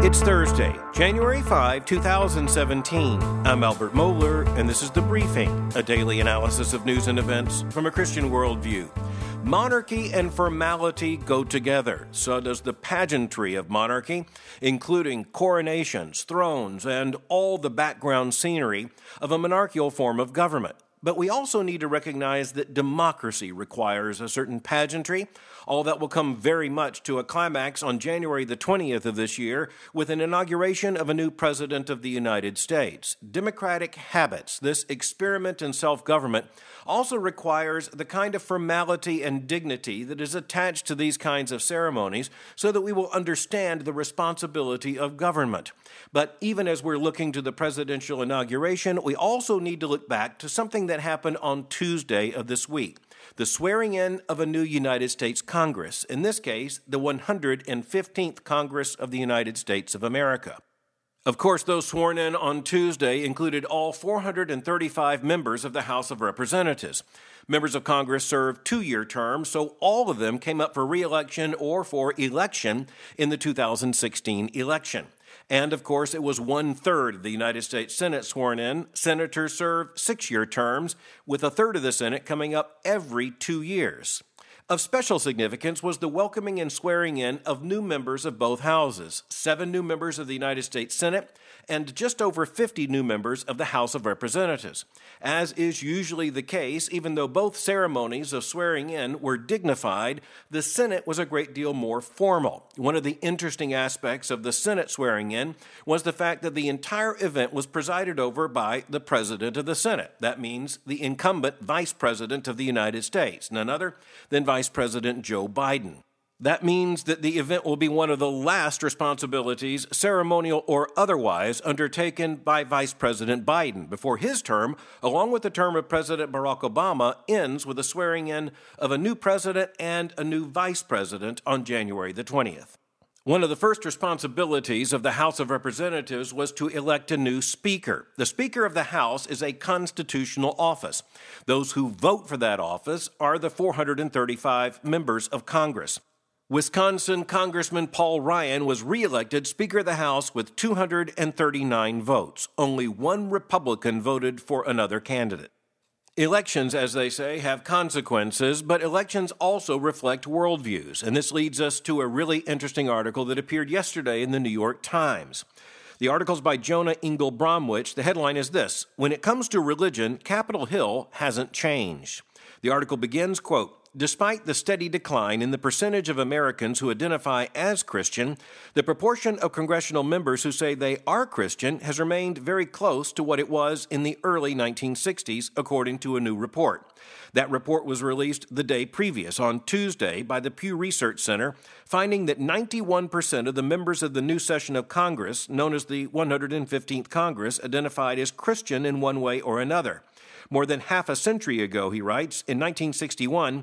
It's Thursday, January 5, 2017. I'm Albert Mohler, and this is The Briefing, a daily analysis of news and events from a Christian worldview. Monarchy and formality go together. So does the pageantry of monarchy, including coronations, thrones, and all the background scenery of a monarchical form of government. But we also need to recognize that democracy requires a certain pageantry. All that will come very much to a climax on January the 20th of this year with an inauguration of a new president of the United States. Democratic habits, this experiment in self-government, also requires the kind of formality and dignity that is attached to these kinds of ceremonies so that we will understand the responsibility of government. But even as we're looking to the presidential inauguration, we also need to look back to something that happened on Tuesday of this week. The swearing in of a new United States Congress, in this case, the 115th Congress of the United States of America. Of course, those sworn in on Tuesday included all 435 members of the House of Representatives. Members of Congress serve two-year terms, so all of them came up for re-election or for election in the 2016 election. And, of course, it was one-third of the United States Senate sworn in. Senators serve six-year terms, with a third of the Senate coming up every 2 years. Of special significance was the welcoming and swearing in of new members of both houses, 7 new members of the United States Senate and just over 50 new members of the House of Representatives. As is usually the case, even though both ceremonies of swearing in were dignified, the Senate was a great deal more formal. One of the interesting aspects of the Senate swearing in was the fact that the entire event was presided over by the President of the Senate. That means the incumbent Vice President of the United States, none other than Vice President Joe Biden. That means that the event will be one of the last responsibilities, ceremonial or otherwise, undertaken by Vice President Biden before his term, along with the term of President Barack Obama, ends with the swearing in of a new president and a new vice president on January the 20th. One of the first responsibilities of the House of Representatives was to elect a new Speaker. The Speaker of the House is a constitutional office. Those who vote for that office are the 435 members of Congress. Wisconsin Congressman Paul Ryan was reelected Speaker of the House with 239 votes. Only one Republican voted for another candidate. Elections, as they say, have consequences, but elections also reflect worldviews, and this leads us to a really interesting article that appeared yesterday in the New York Times. The article's by Jonah Ingle Bromwich. The headline is this: "When it comes to religion, Capitol Hill hasn't changed." The article begins, quote, "Despite the steady decline in the percentage of Americans who identify as Christian, the proportion of congressional members who say they are Christian has remained very close to what it was in the early 1960s, according to a new report. That report was released the day previous, on Tuesday, by the Pew Research Center, finding that 91% of the members of the new session of Congress, known as the 115th Congress, identified as Christian in one way or another. More than half a century ago," he writes, "in 1961,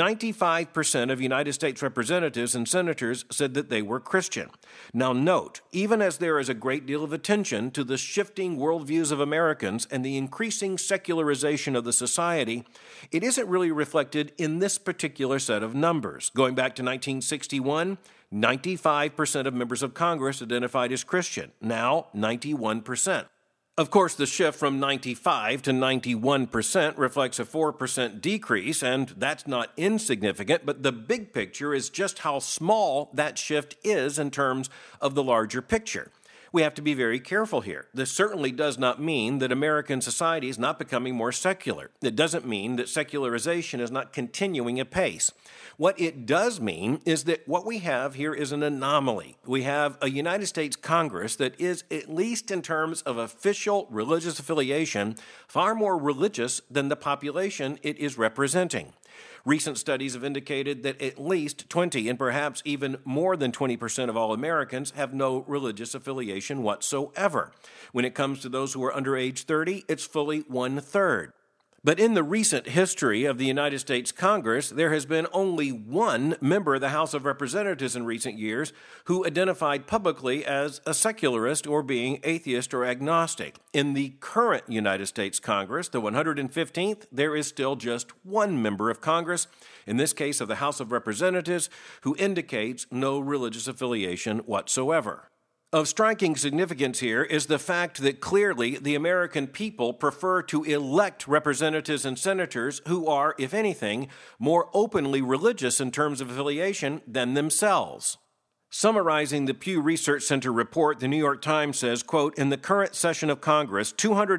95% of United States representatives and senators said that they were Christian. Now note, even as there is a great deal of attention to the shifting worldviews of Americans and the increasing secularization of the society, it isn't really reflected in this particular set of numbers. Going back to 1961, 95% of members of Congress identified as Christian. Now, 91%. Of course, the shift from 95 to 91% reflects a 4% decrease, and that's not insignificant, but the big picture is just how small that shift is in terms of the larger picture. We have to be very careful here. This certainly does not mean that American society is not becoming more secular. It doesn't mean that secularization is not continuing apace. What it does mean is that what we have here is an anomaly. We have a United States Congress that is, at least in terms of official religious affiliation, far more religious than the population it is representing. Recent studies have indicated that at least 20 and perhaps even more than 20% of all Americans have no religious affiliation whatsoever. When it comes to those who are under age 30, it's fully one-third. But in the recent history of the United States Congress, there has been only one member of the House of Representatives in recent years who identified publicly as a secularist or being atheist or agnostic. In the current United States Congress, the 115th, there is still just one member of Congress, in this case of the House of Representatives, who indicates no religious affiliation whatsoever. Of striking significance here is the fact that clearly the American people prefer to elect representatives and senators who are, if anything, more openly religious in terms of affiliation than themselves. Summarizing the Pew Research Center report, the New York Times says, quote, in the current session of Congress,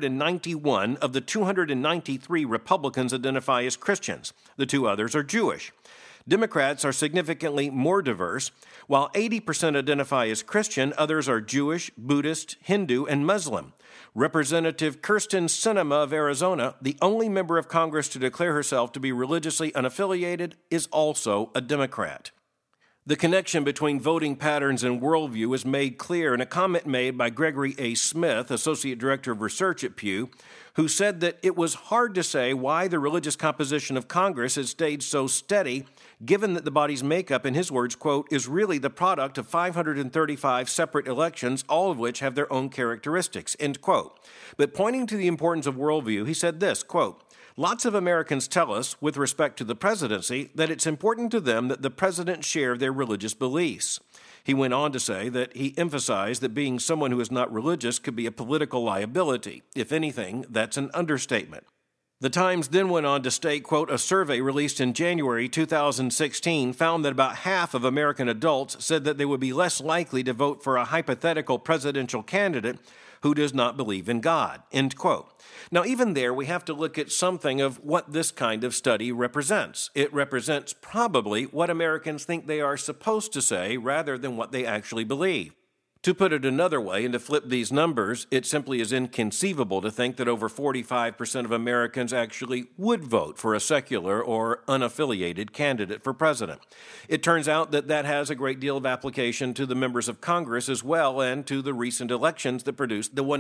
291 of the 293 Republicans identify as Christians. The two others are Jewish. Democrats are significantly more diverse. While 80% identify as Christian, others are Jewish, Buddhist, Hindu, and Muslim. Representative Kyrsten Sinema of Arizona, the only member of Congress to declare herself to be religiously unaffiliated, is also a Democrat. The connection between voting patterns and worldview is made clear in a comment made by Gregory A. Smith, Associate Director of Research at Pew, who said that it was hard to say why the religious composition of Congress had stayed so steady, given that the body's makeup, in his words, quote, is really the product of 535 separate elections, all of which have their own characteristics, end quote. But pointing to the importance of worldview, he said this, quote, lots of Americans tell us, with respect to the presidency, that it's important to them that the president share their religious beliefs. He went on to say that he emphasized that being someone who is not religious could be a political liability. If anything, that's an understatement. The Times then went on to state, quote, a survey released in January 2016 found that about half of American adults said that they would be less likely to vote for a hypothetical presidential candidate who does not believe in God, end quote. Now, even there, we have to look at something of what this kind of study represents. It represents probably what Americans think they are supposed to say rather than what they actually believe. To put it another way, and to flip these numbers, it simply is inconceivable to think that over 45% of Americans actually would vote for a secular or unaffiliated candidate for president. It turns out that that has a great deal of application to the members of Congress as well, and to the recent elections that produced the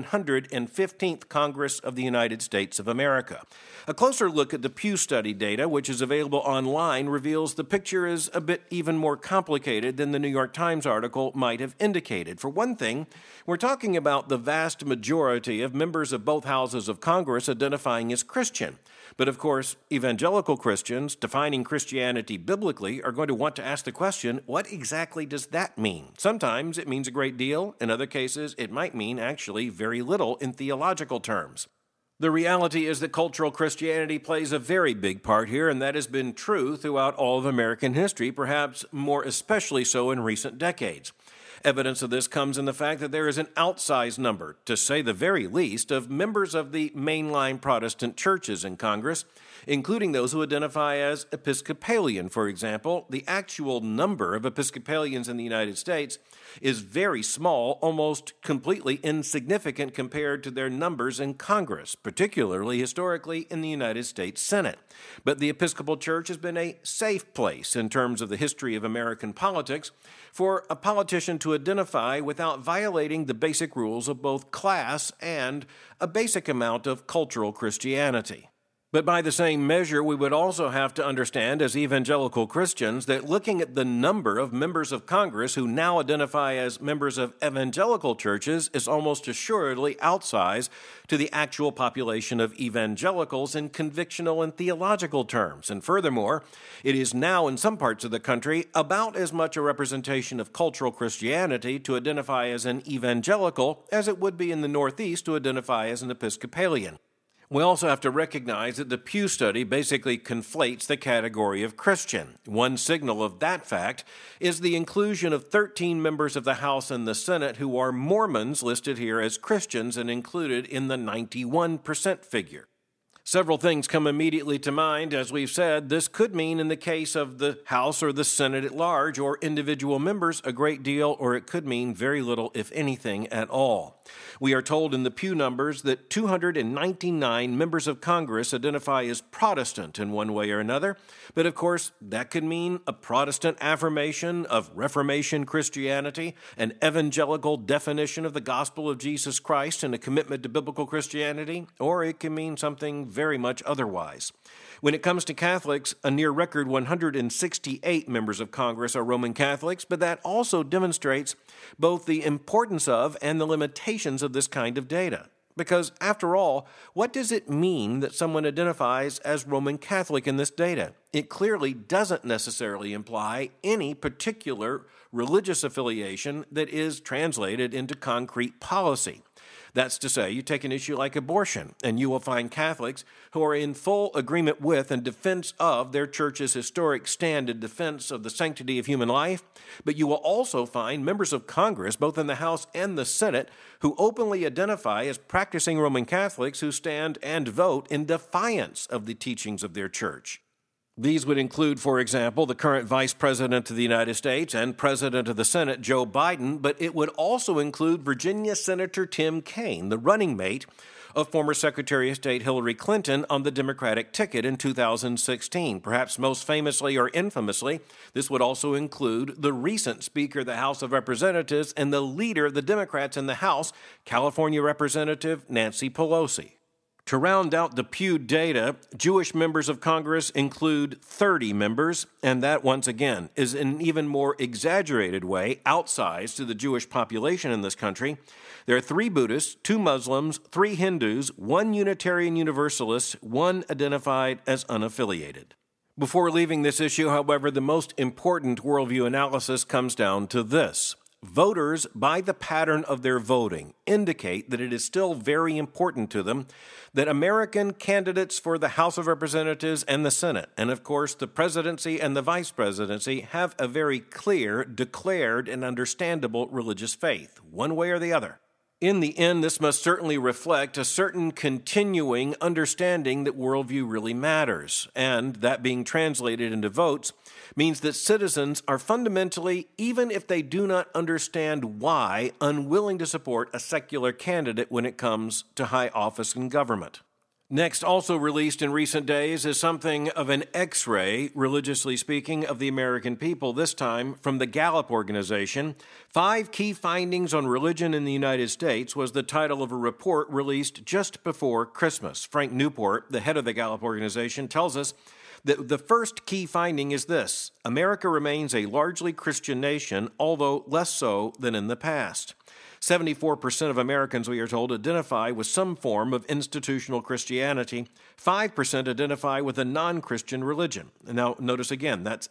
115th Congress of the United States of America. A closer look at the Pew study data, which is available online, reveals the picture is a bit even more complicated than the New York Times article might have indicated. For one thing, we're talking about the vast majority of members of both houses of Congress identifying as Christian. But of course, evangelical Christians defining Christianity biblically are going to want to ask the question, what exactly does that mean? Sometimes it means a great deal. In other cases, it might mean actually very little in theological terms. The reality is that cultural Christianity plays a very big part here, and that has been true throughout all of American history, perhaps more especially so in recent decades. Evidence of this comes in the fact that there is an outsized number, to say the very least, of members of the mainline Protestant churches in Congress, including those who identify as Episcopalian, for example. The actual number of Episcopalians in the United States is very small, almost completely insignificant compared to their numbers in Congress, particularly historically in the United States Senate. But the Episcopal Church has been a safe place in terms of the history of American politics for a politician to identify without violating the basic rules of both class and a basic amount of cultural Christianity. But by the same measure, we would also have to understand as evangelical Christians that looking at the number of members of Congress who now identify as members of evangelical churches is almost assuredly outsized to the actual population of evangelicals in convictional and theological terms. And furthermore, it is now in some parts of the country about as much a representation of cultural Christianity to identify as an evangelical as it would be in the Northeast to identify as an Episcopalian. We also have to recognize that the Pew study basically conflates the category of Christian. One signal of that fact is the inclusion of 13 members of the House and the Senate who are Mormons listed here as Christians and included in the 91% figure. Several things come immediately to mind. As we've said, this could mean in the case of the House or the Senate at large or individual members a great deal, or it could mean very little, if anything, at all. We are told in the Pew numbers that 299 members of Congress identify as Protestant in one way or another, but of course that could mean a Protestant affirmation of Reformation Christianity, an evangelical definition of the gospel of Jesus Christ and a commitment to biblical Christianity, or it can mean something very much otherwise. When it comes to Catholics, a near record 168 members of Congress are Roman Catholics, but that also demonstrates both the importance of and the limitations of this kind of data. Because, after all, what does it mean that someone identifies as Roman Catholic in this data? It clearly doesn't necessarily imply any particular religious affiliation that is translated into concrete policy. That's to say, you take an issue like abortion, and you will find Catholics who are in full agreement with and defense of their church's historic stand in defense of the sanctity of human life, but you will also find members of Congress, both in the House and the Senate, who openly identify as practicing Roman Catholics who stand and vote in defiance of the teachings of their church. These would include, for example, the current Vice President of the United States and President of the Senate, Joe Biden, but it would also include Virginia Senator Tim Kaine, the running mate of former Secretary of State Hillary Clinton on the Democratic ticket in 2016. Perhaps most famously or infamously, this would also include the recent Speaker of the House of Representatives and the leader of the Democrats in the House, California Representative Nancy Pelosi. To round out the Pew data, Jewish members of Congress include 30 members, and that, once again, is in an even more exaggerated way outsized to the Jewish population in this country. There are 3 Buddhists, 2 Muslims, 3 Hindus, 1 Unitarian Universalist, 1 identified as unaffiliated. Before leaving this issue, however, the most important worldview analysis comes down to this. Voters, by the pattern of their voting, indicate that it is still very important to them that American candidates for the House of Representatives and the Senate, and of course the presidency and the vice presidency, have a very clear, declared, and understandable religious faith, one way or the other. In the end, this must certainly reflect a certain continuing understanding that worldview really matters, and that being translated into votes means that citizens are fundamentally, even if they do not understand why, unwilling to support a secular candidate when it comes to high office in government. Next, also released in recent days, is something of an X-ray, religiously speaking, of the American people, this time from the Gallup organization. 5 Key Findings on Religion in the United States was the title of a report released just before Christmas. Frank Newport, the head of the Gallup organization, tells us that the first key finding is this: America remains a largely Christian nation, although less so than in the past. 74% of Americans, we are told, identify with some form of institutional Christianity. 5% identify with a non-Christian religion. Now, notice again, that's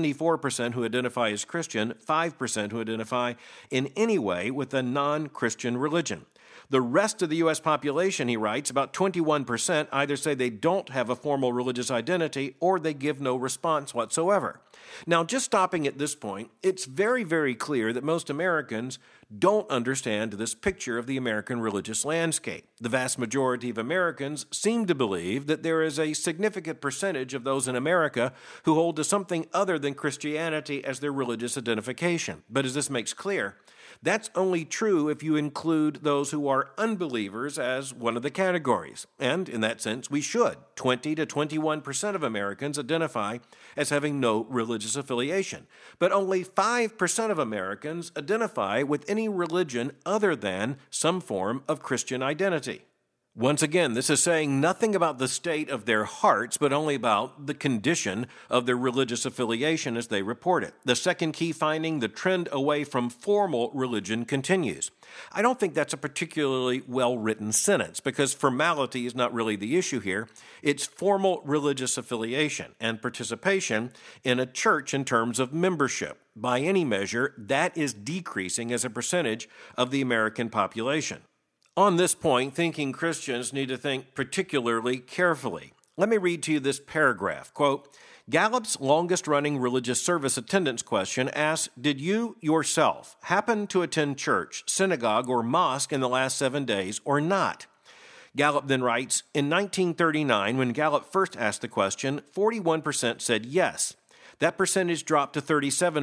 74% who identify as Christian, 5% who identify in any way with a non-Christian religion. The rest of the U.S. population, he writes, about 21%, either say they don't have a formal religious identity or they give no response whatsoever. Now, just stopping at this point, it's very, very clear that most Americans don't understand this picture of the American religious landscape. The vast majority of Americans seem to believe that there is a significant percentage of those in America who hold to something other than Christianity as their religious identification. But as this makes clear, that's only true if you include those who are unbelievers as one of the categories. And in that sense, we should. 20 to 21% of Americans identify as having no religious affiliation. But only 5% of Americans identify with any religion other than some form of Christian identity. Once again, this is saying nothing about the state of their hearts, but only about the condition of their religious affiliation as they report it. The second key finding, the trend away from formal religion continues. I don't think that's a particularly well-written sentence, because formality is not really the issue here. It's formal religious affiliation and participation in a church in terms of membership. By any measure, that is decreasing as a percentage of the American population. On this point, thinking Christians need to think particularly carefully. Let me read to you this paragraph. Quote, Gallup's longest-running religious service attendance question asks, did you yourself happen to attend church, synagogue, or mosque in the last 7 days or not? Gallup then writes, in 1939, when Gallup first asked the question, 41% said yes. That percentage dropped to 37% in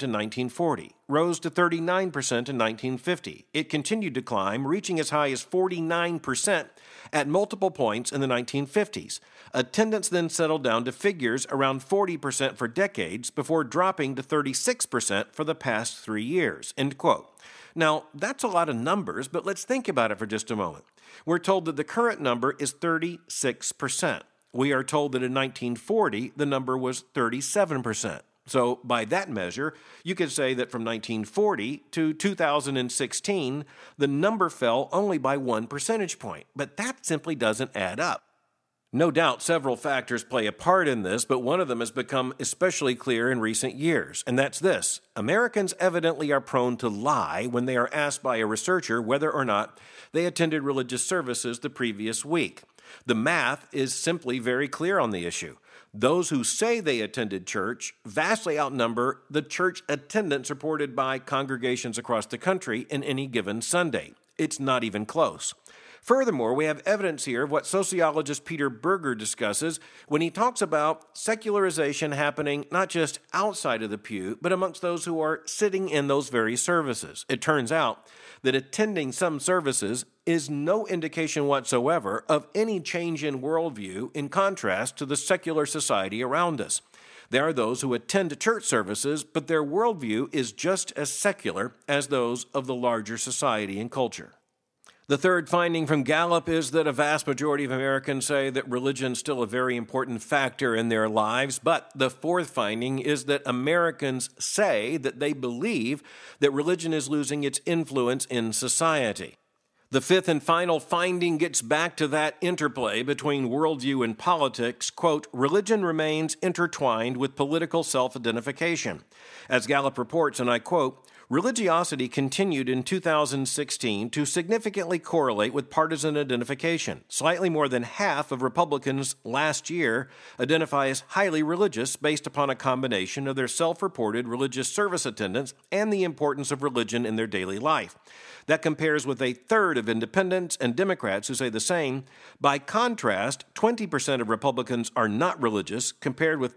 1940, rose to 39% in 1950. It continued to climb, reaching as high as 49% at multiple points in the 1950s. Attendance then settled down to figures around 40% for decades before dropping to 36% for the past 3 years. End quote. Now, that's a lot of numbers, but let's think about it for just a moment. We're told that the current number is 36%. We are told that in 1940, the number was 37%. So by that measure, you could say that from 1940 to 2016, the number fell only by 1 percentage point. But that simply doesn't add up. No doubt several factors play a part in this, but one of them has become especially clear in recent years, and that's this. Americans evidently are prone to lie when they are asked by a researcher whether or not they attended religious services the previous week. The math is simply very clear on the issue. Those who say they attended church vastly outnumber the church attendance reported by congregations across the country in any given Sunday. It's not even close. Furthermore, we have evidence here of what sociologist Peter Berger discusses when he talks about secularization happening not just outside of the pew, but amongst those who are sitting in those very services. It turns out that attending some services is no indication whatsoever of any change in worldview in contrast to the secular society around us. There are those who attend church services, but their worldview is just as secular as those of the larger society and culture. The third finding from Gallup is that a vast majority of Americans say that religion is still a very important factor in their lives. But the fourth finding is that Americans say that they believe that religion is losing its influence in society. The fifth and final finding gets back to that interplay between worldview and politics. Quote, religion remains intertwined with political self-identification. As Gallup reports, and I quote, religiosity continued in 2016 to significantly correlate with partisan identification. Slightly more than half of Republicans last year identify as highly religious based upon a combination of their self-reported religious service attendance and the importance of religion in their daily life. That compares with a third of independents and Democrats who say the same. By contrast, 20% of Republicans are not religious, compared with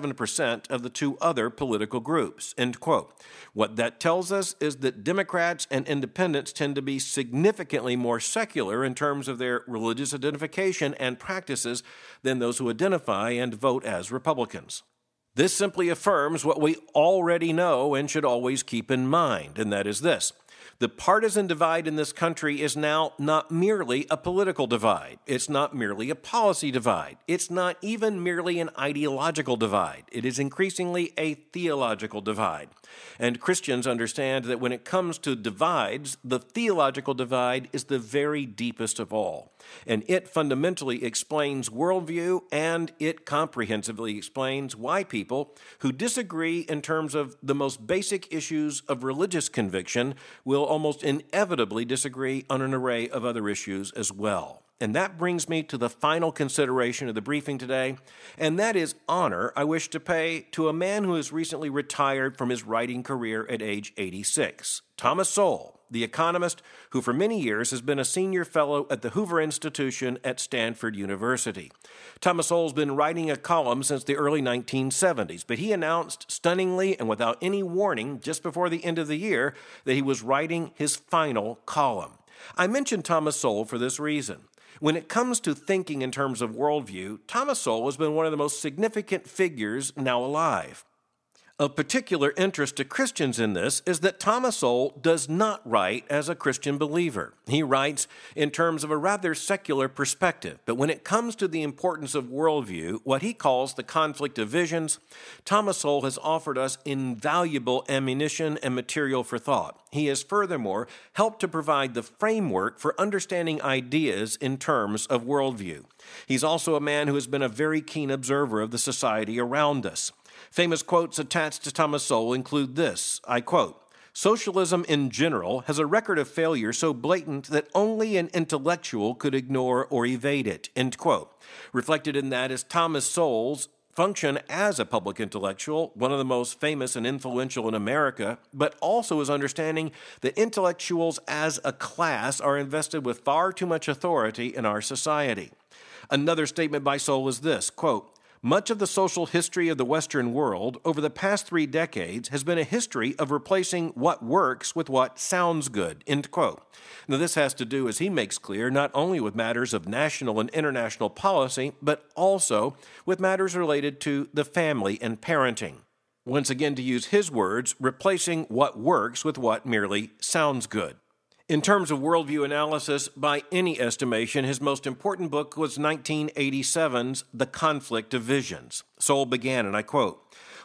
37% of the two other political groups. End quote. What that tells us is that Democrats and independents tend to be significantly more secular in terms of their religious identification and practices than those who identify and vote as Republicans. This simply affirms what we already know and should always keep in mind, and that is this. The partisan divide in this country is now not merely a political divide. It's not merely a policy divide. It's not even merely an ideological divide. It is increasingly a theological divide. And Christians understand that when it comes to divides, the theological divide is the very deepest of all. And it fundamentally explains worldview, and it comprehensively explains why people who disagree in terms of the most basic issues of religious conviction will almost inevitably disagree on an array of other issues as well. And that brings me to the final consideration of the briefing today, and that is honor I wish to pay to a man who has recently retired from his writing career at age 86, Thomas Sowell, the economist who for many years has been a senior fellow at the Hoover Institution at Stanford University. Thomas Sowell's been writing a column since the early 1970s, but he announced stunningly and without any warning just before the end of the year that he was writing his final column. I mention Thomas Sowell for this reason. When it comes to thinking in terms of worldview, Thomas Sowell has been one of the most significant figures now alive. Of particular interest to Christians in this is that Thomas Sowell does not write as a Christian believer. He writes in terms of a rather secular perspective. But when it comes to the importance of worldview, what he calls the conflict of visions, Thomas Sowell has offered us invaluable ammunition and material for thought. He has furthermore helped to provide the framework for understanding ideas in terms of worldview. He's also a man who has been a very keen observer of the society around us. Famous quotes attached to Thomas Sowell include this, I quote, "Socialism in general has a record of failure so blatant that only an intellectual could ignore or evade it," end quote. Reflected in that is Thomas Sowell's function as a public intellectual, one of the most famous and influential in America, but also his understanding that intellectuals as a class are invested with far too much authority in our society. Another statement by Sowell is this, quote, "Much of the social history of the Western world over the past 3 decades has been a history of replacing what works with what sounds good," end quote. Now, this has to do, as he makes clear, not only with matters of national and international policy, but also with matters related to the family and parenting. Once again, to use his words, replacing what works with what merely sounds good. In terms of worldview analysis, by any estimation, his most important book was 1987's The Conflict of Visions. Sowell began, and I quote,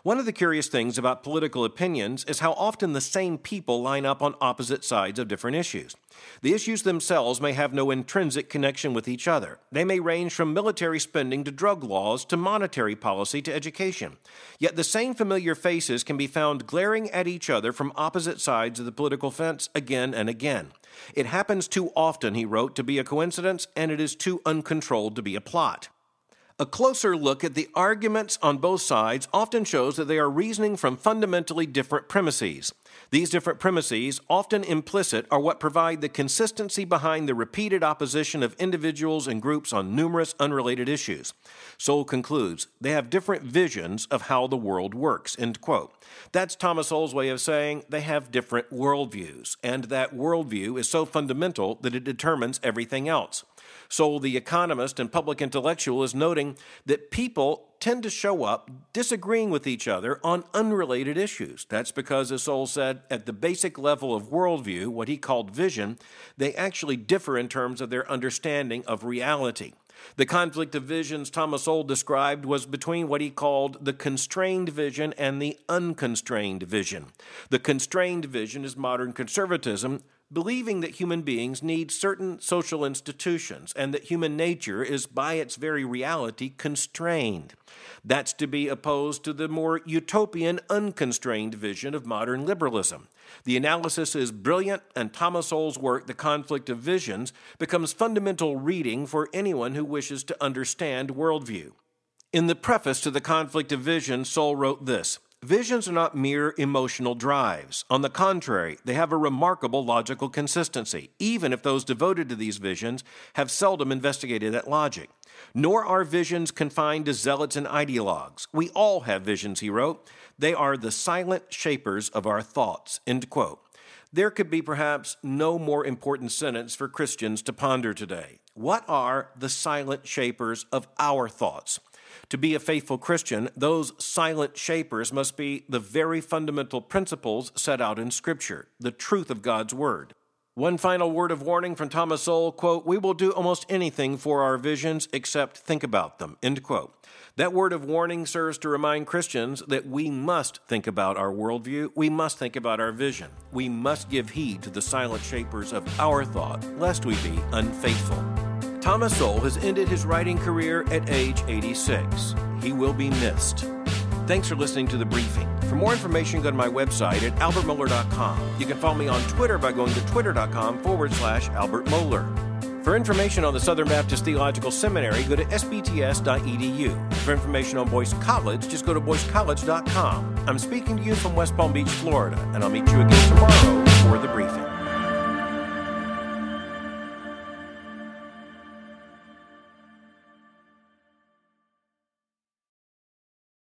One of the curious things about political opinions is how often the same people line up on opposite sides of different issues. The issues themselves may have no intrinsic connection with each other. They may range from military spending to drug laws to monetary policy to education. Yet the same familiar faces can be found glaring at each other from opposite sides of the political fence again and again. It happens too often, he wrote, to be a coincidence, and it is too uncontrolled to be a plot. A closer look at the arguments on both sides often shows that they are reasoning from fundamentally different premises. These different premises, often implicit, are what provide the consistency behind the repeated opposition of individuals and groups on numerous unrelated issues. Sowell concludes, they have different visions of how the world works, end quote. That's Thomas Sowell's way of saying they have different worldviews, and that worldview is so fundamental that it determines everything else. Sowell, the economist and public intellectual, is noting that people tend to show up disagreeing with each other on unrelated issues. That's because, as Sowell said, at the basic level of worldview, what he called vision, they actually differ in terms of their understanding of reality. The conflict of visions Thomas Sowell described was between what he called the constrained vision and the unconstrained vision. The constrained vision is modern conservatism, believing that human beings need certain social institutions and that human nature is by its very reality constrained. That's to be opposed to the more utopian, unconstrained vision of modern liberalism. The analysis is brilliant, and Thomas Sowell's work, The Conflict of Visions, becomes fundamental reading for anyone who wishes to understand worldview. In the preface to The Conflict of Visions, Sowell wrote this: "Visions are not mere emotional drives. On the contrary, they have a remarkable logical consistency, even if those devoted to these visions have seldom investigated that logic. Nor are visions confined to zealots and ideologues. We all have visions," he wrote. "They are the silent shapers of our thoughts," end quote. There could be perhaps no more important sentence for Christians to ponder today. What are the silent shapers of our thoughts? To be a faithful Christian, those silent shapers must be the very fundamental principles set out in Scripture, the truth of God's Word. One final word of warning from Thomas Sowell, quote, "We will do almost anything for our visions except think about them," end quote. That word of warning serves to remind Christians that we must think about our worldview, we must think about our vision. We must give heed to the silent shapers of our thought, lest we be unfaithful. Thomas Sowell has ended his writing career at age 86. He will be missed. Thanks for listening to The Briefing. For more information, go to my website at albertmohler.com. You can follow me on Twitter by going to twitter.com/Albert Mohler. For information on the Southern Baptist Theological Seminary, go to sbts.edu. For information on Boyce College, just go to boycecollege.com. I'm speaking to you from West Palm Beach, Florida, and I'll meet you again tomorrow for The Briefing.